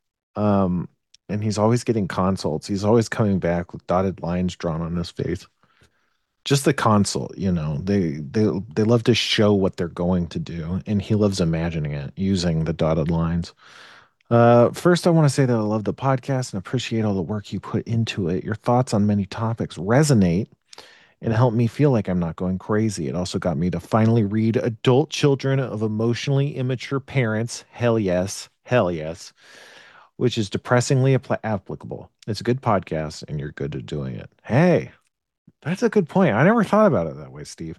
Um, and he's always getting consults. He's always coming back with dotted lines drawn on his face. Just the consult, you know, they they they love to show what they're going to do, and he loves imagining it using the dotted lines. Uh, first, I want to say that I love the podcast and appreciate all the work you put into it. Your thoughts on many topics resonate and help me feel like I'm not going crazy. It also got me to finally read Adult Children of Emotionally Immature Parents. Hell yes. Hell yes. Which is depressingly apl- applicable. It's a good podcast, and you're good at doing it. Hey, that's a good point. I never thought about it that way, Steve.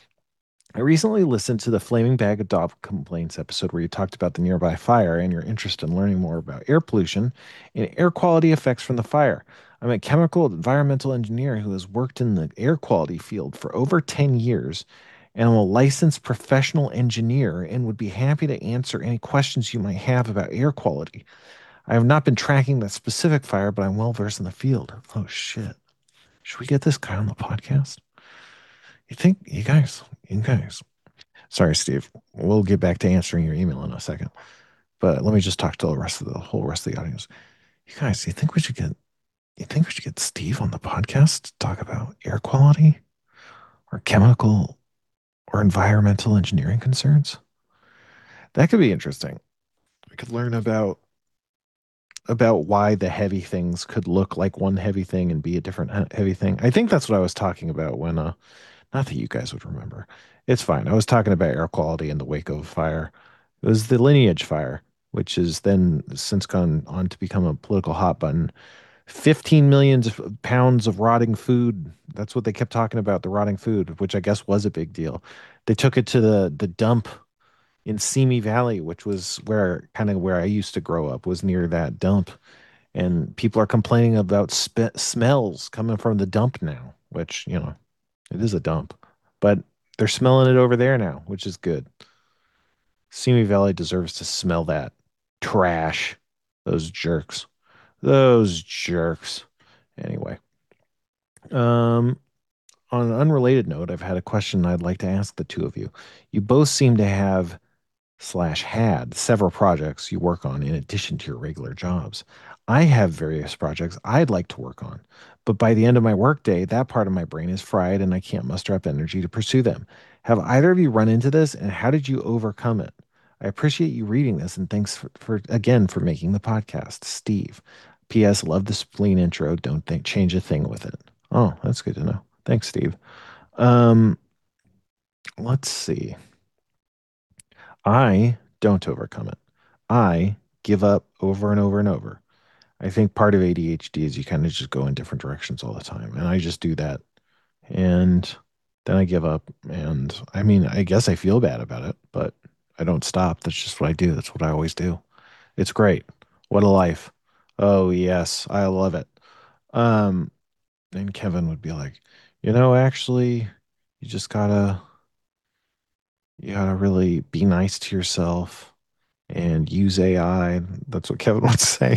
I recently listened to the Flaming Bag of Dog Complaints episode where you talked about the nearby fire and your interest in learning more about air pollution and air quality effects from the fire. I'm a chemical environmental engineer who has worked in the air quality field for over ten years, and I'm a licensed professional engineer and would be happy to answer any questions you might have about air quality. I have not been tracking that specific fire, but I'm well versed in the field. Oh, shit. Should we get this guy on the podcast? You think, you guys, you guys. Sorry, Steve. We'll get back to answering your email in a second. But let me just talk to the rest of the whole rest of the audience. You guys, you think we should get you think we should get Steve on the podcast to talk about air quality or chemical or environmental engineering concerns? That could be interesting. We could learn about about why the heavy things could look like one heavy thing and be a different he- heavy thing. I think that's what I was talking about when uh not that you guys would remember. It's fine. I was talking about air quality in the wake of a fire. It was the lineage fire, which has then since gone on to become a political hot button. fifteen million pounds of rotting food. That's what they kept talking about, the rotting food, which I guess was a big deal. They took it to the the dump in Simi Valley, which was where kind of where I used to grow up, was near that dump. And people are complaining about spe- smells coming from the dump now, which, you know, it is a dump, but they're smelling it over there now, which is good. Simi Valley deserves to smell that trash. Those jerks. Those jerks. Anyway, um, on an unrelated note, I've had a question I'd like to ask the two of you. You both seem to have slash had several projects you work on in addition to your regular jobs. I have various projects I'd like to work on, but by the end of my workday, that part of my brain is fried and I can't muster up energy to pursue them. Have either of you run into this, and how did you overcome it? I appreciate you reading this, and thanks for, for again for making the podcast, Steve. P S. Love the spleen intro. Don't think change a thing with it. Oh, that's good to know. Thanks, Steve. Um, let's see. I don't overcome it. I give up over and over and over. I think part of A D H D is you kind of just go in different directions all the time. And I just do that. And then I give up. And I mean, I guess I feel bad about it, but I don't stop. That's just what I do. That's what I always do. It's great. What a life. Oh, yes. I love it. Um, and Kevin would be like, you know, actually, you just gotta, you gotta really be nice to yourself and use A I. That's what Kevin would say.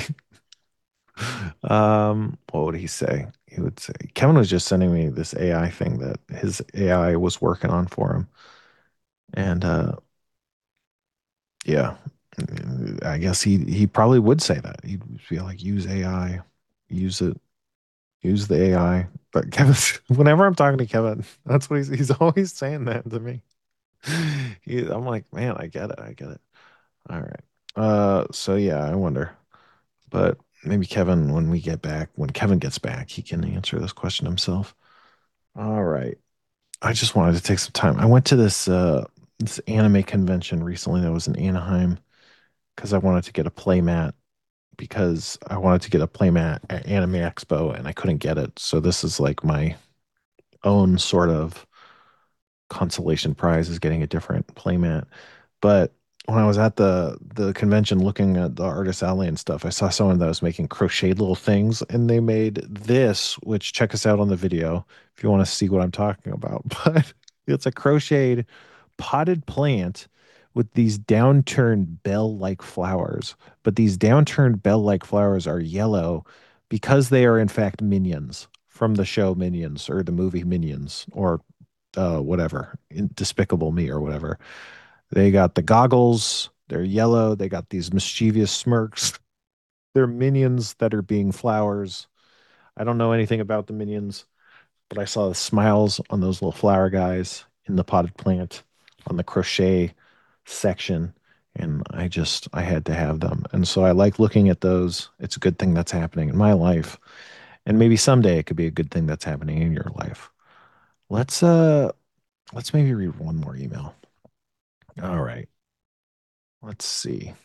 Um, what would he say? He would say, Kevin was just sending me this A I thing that his A I was working on for him. And uh yeah, I guess he he probably would say that. He'd be like, use A I, use it, use the A I. But Kevin, whenever I'm talking to Kevin, that's what he's he's always saying that to me. He, I'm like, man, I get it, I get it. All right. Uh, so yeah, I wonder. But maybe Kevin, when we get back, when Kevin gets back, he can answer this question himself. All right. I just wanted to take some time. I went to this uh this anime convention recently that was in Anaheim because I wanted to get a playmat because I wanted to get a playmat at Anime Expo and I couldn't get it. So this is like my own sort of consolation prize is getting a different playmat. But when I was at the the convention looking at the artist alley and stuff, I saw someone that was making crocheted little things, and they made this, which check us out on the video if you want to see what I'm talking about. But it's a crocheted potted plant with these downturned bell-like flowers. But these downturned bell-like flowers are yellow because they are in fact minions from the show Minions or the movie Minions or uh, whatever, Despicable Me or whatever. They got the goggles. They're yellow. They got these mischievous smirks. They're minions that are being flowers. I don't know anything about the minions, but I saw the smiles on those little flower guys in the potted plant on the crochet section. And I just, I had to have them. And so I like looking at those. It's a good thing that's happening in my life. And maybe someday it could be a good thing that's happening in your life. Let's, uh, let's maybe read one more email. All right. Let's see.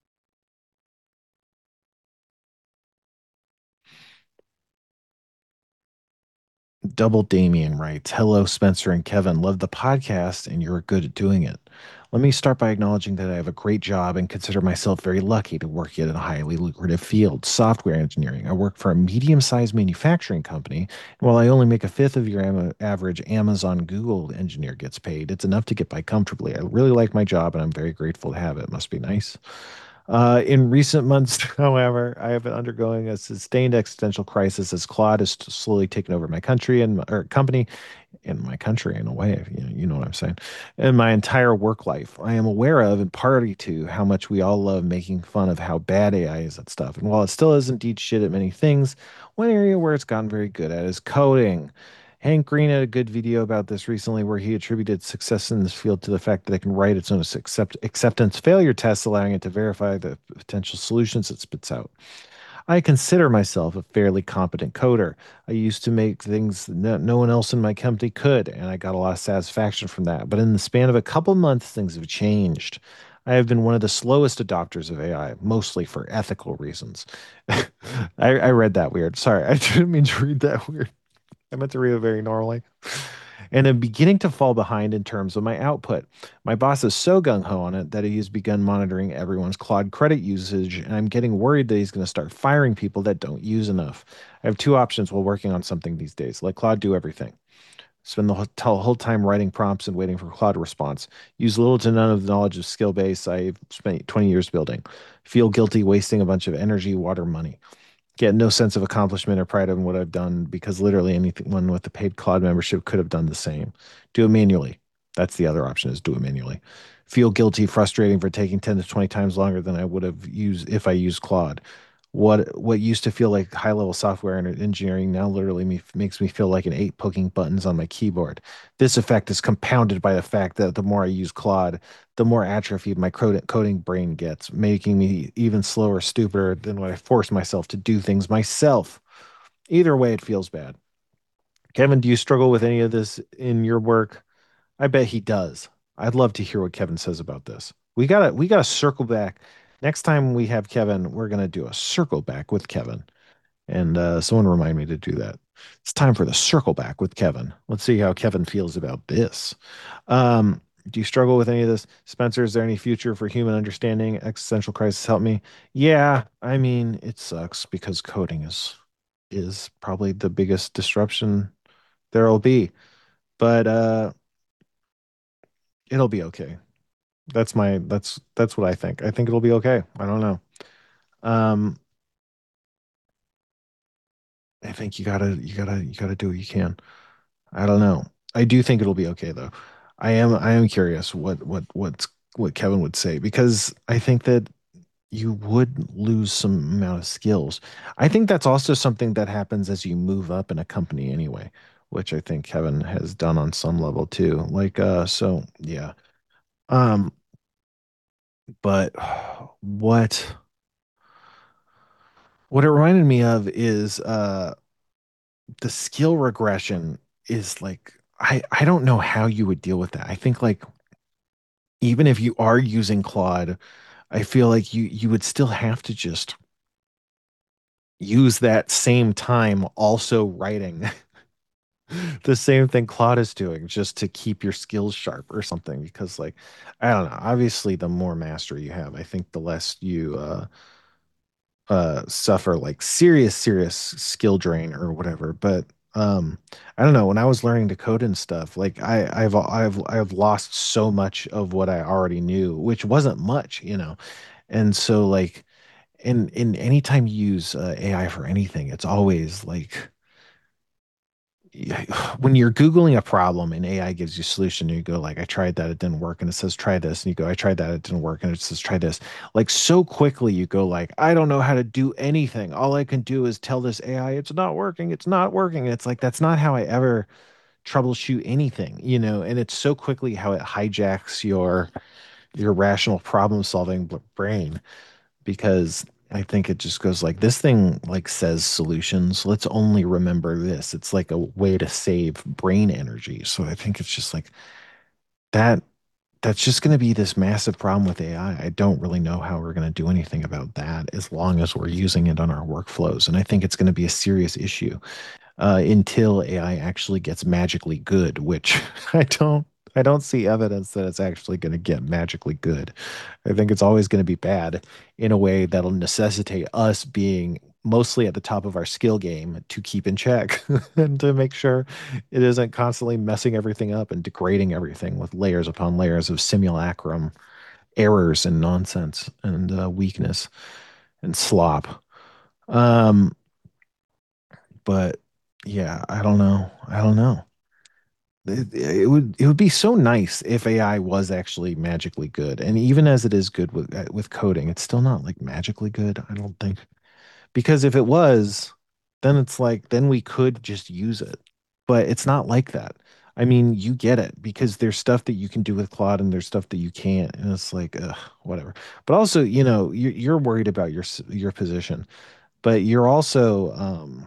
Double Damien writes, "Hello, Spencer and Kevin. Love the podcast, and you're good at doing it. Let me start by acknowledging that I have a great job and consider myself very lucky to work in a highly lucrative field, software engineering. I work for a medium-sized manufacturing company, and while I only make a fifth of your am- average Amazon Google engineer gets paid, it's enough to get by comfortably. I really like my job, and I'm very grateful to have it. Must be nice. Uh, in recent months, however, I have been undergoing a sustained existential crisis as Claude has slowly taken over my country and or company in my country in a way, you know, you know what I'm saying, and my entire work life. I am aware of and party to how much we all love making fun of how bad A I is at stuff. And while it still is indeed shit at many things, one area where it's gotten very good at is coding. Hank Green had a good video about this recently where he attributed success in this field to the fact that it can write its own accept, acceptance failure tests, allowing it to verify the potential solutions it spits out. I consider myself a fairly competent coder. I used to make things no, no one else in my company could, and I got a lot of satisfaction from that. But in the span of a couple months, things have changed. I have been one of the slowest adopters of A I, mostly for ethical reasons. I, I read that weird. Sorry, I didn't mean to read that weird. I meant to read it very normally. And I'm beginning to fall behind in terms of my output. My boss is so gung ho on it that he has begun monitoring everyone's Claude credit usage, and I'm getting worried that he's going to start firing people that don't use enough. I have two options while working on something these days. Let Claude do everything. Spend the whole, whole time writing prompts and waiting for Claude response. Use little to none of the knowledge of skill base I've spent twenty years building. Feel guilty wasting a bunch of energy, water, money. Get no sense of accomplishment or pride in what I've done because literally anyone with a paid Claude membership could have done the same. Do it manually. That's the other option, is do it manually. Feel guilty, frustrating for taking ten to twenty times longer than I would have used if I used Claude. What what used to feel like high level software and engineering now literally me, makes me feel like an ape poking buttons on my keyboard. This effect is compounded by the fact that the more I use Claude, the more atrophied my coding brain gets, making me even slower, stupider than when I force myself to do things myself. Either way, it feels bad. Kevin, do you struggle with any of this in your work? I bet he does. I'd love to hear what Kevin says about this. We gotta we gotta circle back. Next time we have Kevin, we're gonna do a circle back with Kevin. And uh, someone remind me to do that. It's time for the circle back with Kevin. Let's see how Kevin feels about this. Um, do you struggle with any of this? Spencer, is there any future for human understanding? Existential crisis, help me. Yeah, I mean, it sucks because coding is is probably the biggest disruption there'll be. But uh it'll be okay. That's my that's that's what I think. I think it'll be okay. I don't know. Um I think you gotta you gotta you gotta do what you can. I don't know. I do think it'll be okay though. I am I am curious what what what's what Kevin would say because I think that you would lose some amount of skills. I think that's also something that happens as you move up in a company anyway, which I think Kevin has done on some level too. Like uh so yeah. Um but what what it reminded me of is uh the skill regression is like I I don't know how you would deal with that. I think like even if you are using Claude, I feel like you you would still have to just use that same time also writing the same thing Claude is doing just to keep your skills sharp or something because like I don't know, obviously the more mastery you have, I think the less you uh uh suffer like serious serious skill drain or whatever. But um I don't know, when I was learning to code and stuff, like I I've I've I've lost so much of what I already knew, which wasn't much, you know. And so like and and anytime you use uh, A I for anything, it's always like when you're Googling a problem and A I gives you a solution, and you go like, I tried that, it didn't work. And it says, try this. And you go, I tried that, it didn't work. And it says, try this. Like so quickly you go like, I don't know how to do anything. All I can do is tell this A I, it's not working. It's not working. And it's like, that's not how I ever troubleshoot anything, you know? And it's so quickly how it hijacks your, your rational problem solving brain, because I think it just goes like, this thing like says solutions. Let's only remember this. It's like a way to save brain energy. So I think it's just like that. That's just going to be this massive problem with A I. I I don't really know how we're going to do anything about that as long as we're using it on our workflows. And I think it's going to be a serious issue uh, until A I actually gets magically good, which I don't. I don't see evidence that it's actually going to get magically good. I think it's always going to be bad in a way that'll necessitate us being mostly at the top of our skill game to keep in check and to make sure it isn't constantly messing everything up and degrading everything with layers upon layers of simulacrum errors and nonsense and uh, weakness and slop. Um, but yeah, I don't know. I don't know. It, it would it would be so nice if A I was actually magically good. And even as it is good with uh, with coding, it's still not like magically good, I don't think. Because if it was, then it's like then we could just use it. But it's not like that. I mean, you get it because there's stuff that you can do with Claude and there's stuff that you can't, and it's like ugh, whatever. But also, you know, you're you're worried about your s- your position, but you're also um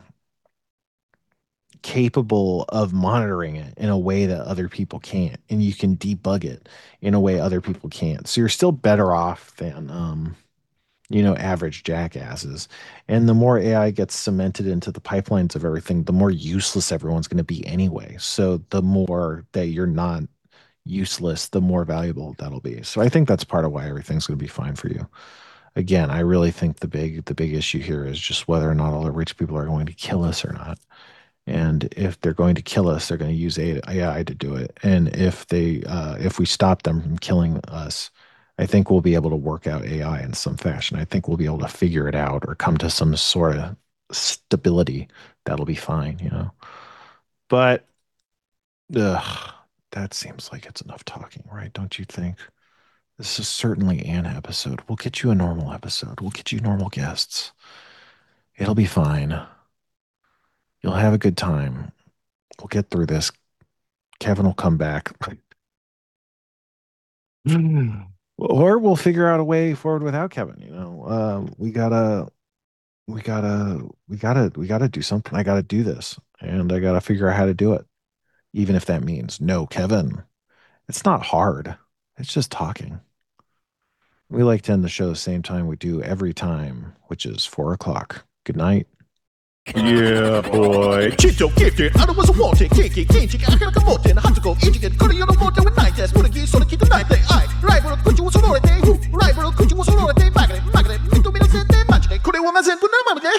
capable of monitoring it in a way that other people can't, and you can debug it in a way other people can't. So you're still better off than um you know average jackasses. And the more A I gets cemented into the pipelines of everything, the more useless everyone's going to be anyway. So the more that you're not useless, the more valuable that'll be. So I think that's part of why everything's going to be fine for you. Again, I really think the big the big issue here is just whether or not all the rich people are going to kill us or not. And if they're going to kill us, they're going to use A I to do it. And if they, uh, if we stop them from killing us, I think we'll be able to work out A I in some fashion. I think we'll be able to figure it out or come to some sort of stability that'll be fine, you know. But ugh, that seems like it's enough talking, right? Don't you think? This is certainly an episode. We'll get you a normal episode. We'll get you normal guests. It'll be fine. You'll have a good time. We'll get through this. Kevin will come back. Or we'll figure out a way forward without Kevin. You know, um, we gotta, we gotta, we gotta, we gotta do something. I gotta do this, and I gotta figure out how to do it, even if that means no Kevin. It's not hard. It's just talking. We like to end the show the same time we do every time, which is four o'clock. Good night. Yeah, boy. Chito gifted, I was a wanted, kinky, kinky, I can come out in a hot to go, eating it, cutting on the water with night, that's what I get, so I keep the night day. I, rival, could you was on day, who, rival, could you was on day, magnet, magnet, into me, said, magic, could I want to send to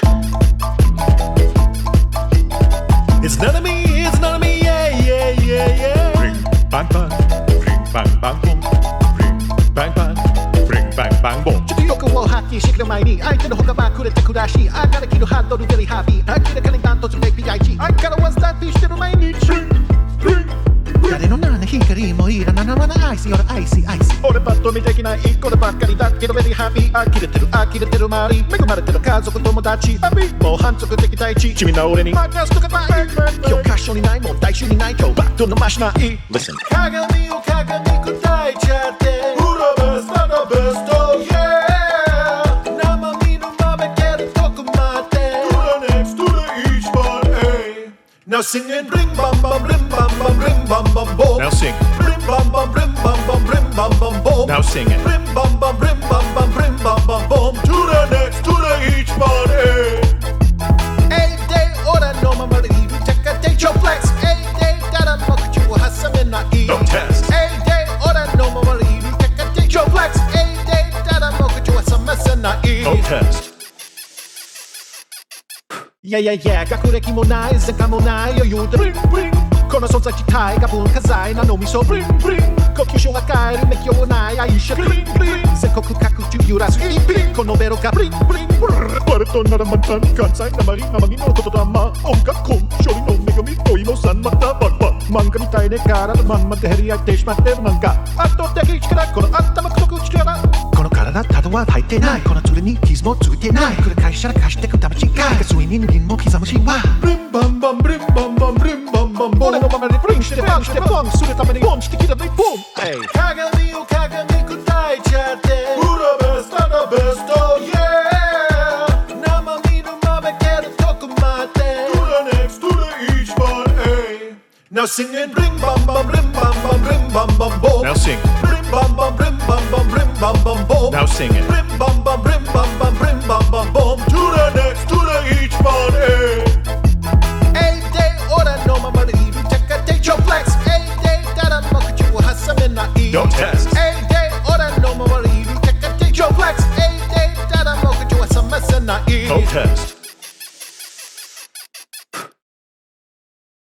the It's none of me, it's none of me, yeah, yeah, yeah, yeah. Ring, bang, bang, ring, bang, bang, boom, ring, bang, bang. Bang, bang, boom. ちょっとよくを発揮してくる前に相手の他ばくれて暮らしあからきのハンドルベリーハッピー明らかにバントする エーピーアイ あからはスタートしてる毎日誰の名の光もいらななななアイスよりアイシーアイシー俺パッと見できないこればっかりだけどベリーハッピー呆れてる呆れてる周り恵まれてる家族友達ハッピーもう反則的対地地味な俺に任すとかない教科書にない問題集にない今日バット伸ばしない Listen 鏡を鏡答えちゃって裏ベストのベスト Yeah 生身のままけるとこまで To the next to the each one hey Now sing it ring bum bum ring bum bum ring bum bum boom Now sing ring bum bum ring bum bum ring bum bum boom Now sing it ring bum bum ring bum bum ring bum bum boom To the next to the each one hey Hey day ora no mama riru take a day your flex Hey day dara mokuchi wo hasame nai Don't test Hey day ora no mama riru take a day your flex Hey day dara mokuchi wo hasame nai Don't test Yeah, yeah, yeah 学歴もない前科もない余裕でブリンブリンこの存在自体が文化財なのみそブリンブリンこの急所が変える熱狂ない愛車ブリンブリン全国各地揺らす一品このベロがブリンブリンブリンバレとならまた関西なまりなまりのことだま音楽コン処理の恵みお芋さんまたバッバ漫画みたいで体のまんまで減り合ってしまってるなんか圧倒的力この頭くとく力この体ただは入ってないこの鶴に傷もついてない繰り返したら貸してくため違いガスに人間も刻むしはブリンバンバンブリンバンバンブリンバンバン俺のままでブリンしてバンしてバンするためにボンしてきたねボン鏡を鏡砕いちゃって裏ベストのベスト yeah 生身のままけるとこまで To the next to the each one hey Now sing it bring bam bam bring bam bam bring bam bam boom Now sing bring bam bam bring bam bam bring bam bam boom Now sing it bring bam bam bring bam bam bring bam bam boom